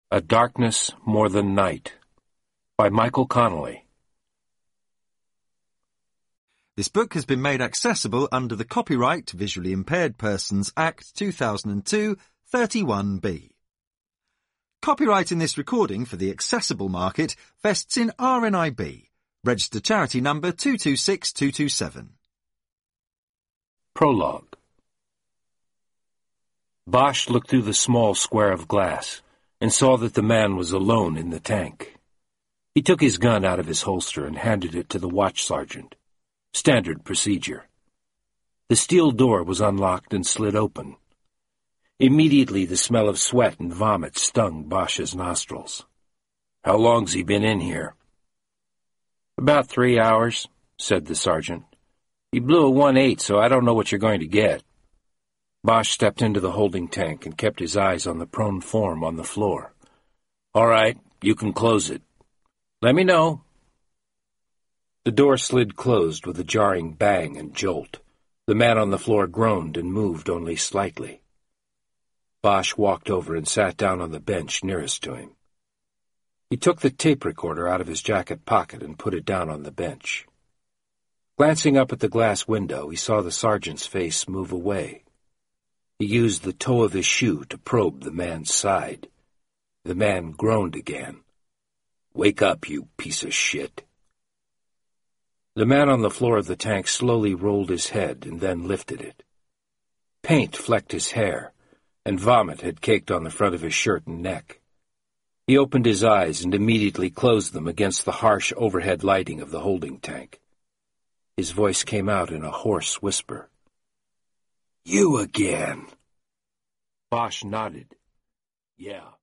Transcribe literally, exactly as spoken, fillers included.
A Darkness More Than Night by Michael Connelly. This book has been made accessible under the Copyright Visually Impaired Persons Act two thousand two, thirty-one B. Copyright in this recording for the accessible market vests in R N I B, registered charity number two two six two two seven. Prologue. Bosch looked through the small square of glass and saw that the man was alone in the tank. He took his gun out of his holster and handed it to the watch sergeant. Standard procedure. The steel door was unlocked and slid open. Immediately the smell of sweat and vomit stung Bosch's nostrils. "How long's he been in here?" "About three hours," said the sergeant. "He blew a one eight, so I don't know what you're going to get." Bosch stepped into the holding tank and kept his eyes on the prone form on the floor. "All right, you can close it. Let me know." The door slid closed with a jarring bang and jolt. The man on the floor groaned and moved only slightly. Bosch walked over and sat down on the bench nearest to him. He took the tape recorder out of his jacket pocket and put it down on the bench. Glancing up at the glass window, he saw the sergeant's face move away. He used the toe of his shoe to probe the man's side. The man groaned again. "Wake up, you piece of shit." The man on the floor of the tank slowly rolled his head and then lifted it. Paint flecked his hair, and vomit had caked on the front of his shirt and neck. He opened his eyes and immediately closed them against the harsh overhead lighting of the holding tank. His voice came out in a hoarse whisper. "You again." Bosch nodded. "Yeah."